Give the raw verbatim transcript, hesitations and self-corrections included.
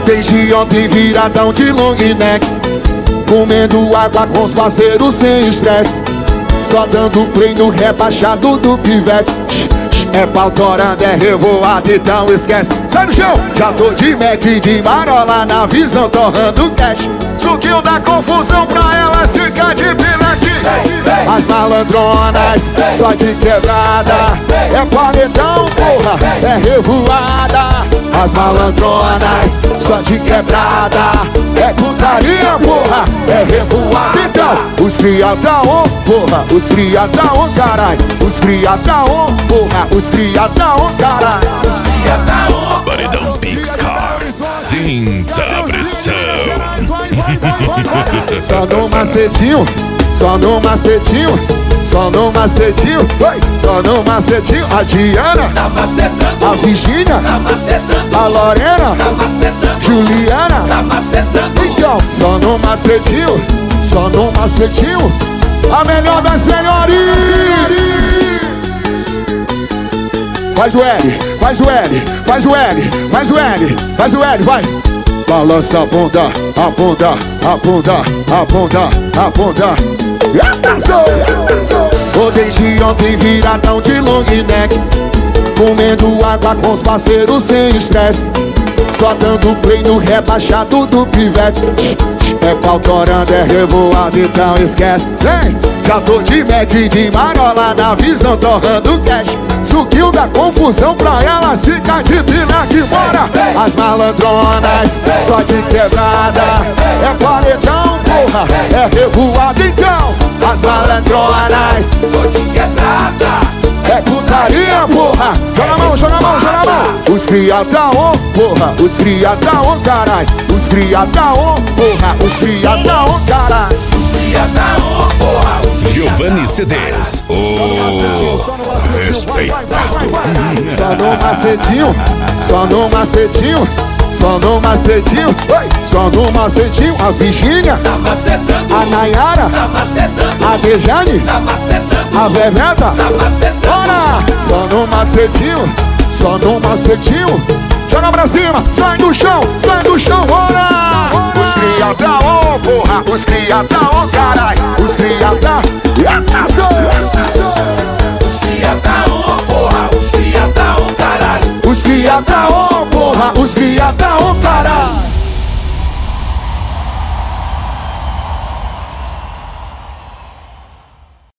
Desde ontem viradão de long neck, comendo água com os parceiros sem estresse, só dando play no rebaixado do pivete. É pau torando, é revoado, então esquece. Sai no chão! Já tô de Mac, de marola na visão, torrando cash. Suquinho da confusão pra elas ficar de pileque. As malandronas, só de quebrada. É paredão, porra, é revoada. As malandronas, só de quebrada. É putaria, porra, é revoada. Então, os cria da on, porra, os cria da on, carai. Os cria da on, porra, os cria da on, carai. Os cria da on. Paredão Pixcar, sinta a pressão. Só no macetinho, só no macetinho, só no macetinho, só no macetinho. A Diana, tá macetando. A Virgínia, tá macetando. A Lorena, tá macetando. Juliana, tá macetando. Então, só no macetinho, só no macetinho. A melhor das melhores. Faz o L, faz o L, faz o L, faz o L, faz o L, vai. Balança a bunda, a bunda, a bunda, a bunda, a bunda. Tô desde ontem viradão de long neck, comendo água com os parceiros sem estresse, só dando play no rebaixado do pivete. É pau torando, é revoado, então esquece. Vem! Já tô de Mac, de marola na visão, torrando cash. Suquinho da confusão pra elas ficar de pileque, bora! As malandronas, só de quebrada. É paredão, porra, é revoado, então. As malandronas, só de quebrada. é putaria, porra. Joga a mão, joga a mão, joga a mão. Os cria da on, porra, os cria da on, carai. Os cria da on, porra, os cria da on, carai. Os cria da on, porra. Giovanni C Ds, o respeitado. Só no macetinho, só no macetinho, só no macetinho, só no macetinho. A Virgínia, tá macetando. A Nayara, tá macetando. A Dejane, tá macetando. A Veveta, tá macetando. bora! Só no macetinho, só no macetinho. Joga pra cima, sai do chão, sai do chão, bora! Os cria da on, porra, os cria da on, carai. Os cria da... Os cria da on, porra, os cria da on, caralho. Os cria da on, porra, os cria da on, caralho.